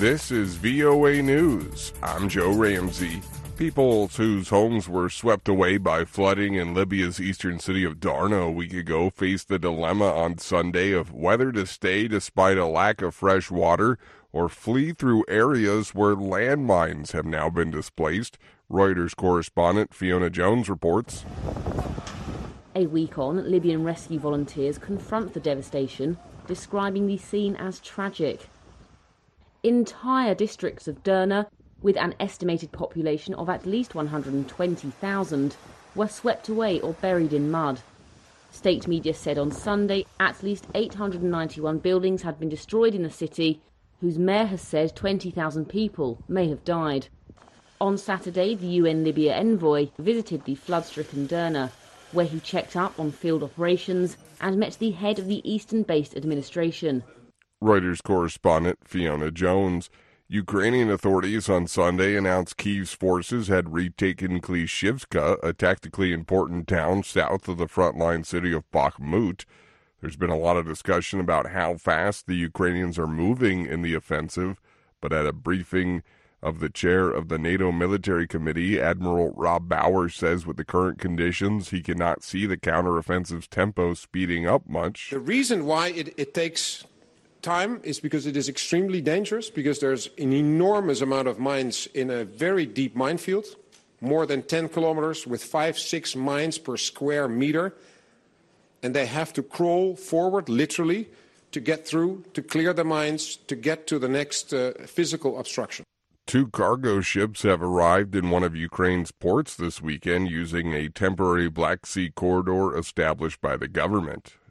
This is VOA News. I'm Joe Ramsey. People whose homes were swept away by flooding in Libya's eastern city of Darna a week ago faced the dilemma on Sunday of whether to stay despite a lack of fresh water or flee through areas where landmines have now been displaced. Reuters correspondent Fiona Jones reports. A week on, Libyan rescue volunteers confront the devastation, describing the scene as tragic. Entire districts of Derna, with an estimated population of at least 120,000, were swept away or buried in mud. State media said on Sunday at least 891 buildings had been destroyed in the city, whose mayor has said 20,000 people may have died. On Saturday, the UN Libya envoy visited the flood-stricken Derna, where he checked up on field operations and met the head of the eastern-based administration. Reuters correspondent Fiona Jones. Ukrainian authorities on Sunday announced Kyiv's forces had retaken Klishivka, a tactically important town south of the frontline city of Bakhmut. There's been a lot of discussion about how fast the Ukrainians are moving in the offensive, but at a briefing of the chair of the NATO Military Committee, Admiral Rob Bauer says with the current conditions, he cannot see the counteroffensive's tempo speeding up much. The reason why it takes time is because it is extremely dangerous, because there's an enormous amount of mines in a very deep minefield, more than 10 kilometers with 5-6 mines per square meter. And they have to crawl forward, literally, to get through, to clear the mines, to get to the next physical obstruction. 2 cargo ships have arrived in one of Ukraine's ports this weekend using a temporary Black Sea corridor established by the government.